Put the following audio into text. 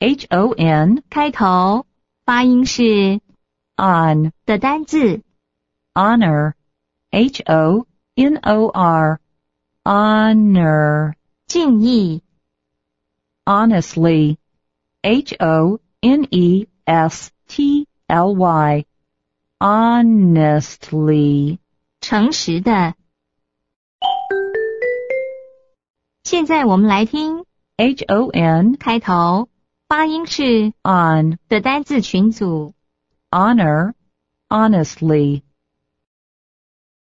H-O-N 开头发音是 on 的单字 honor H-O-N-O-R honor 敬意 honestly H-O-N-E-S-T-L-Y honestly 诚实的。现在我们来听 H-O-N 开头发音是 on 的单字群组 honor honestly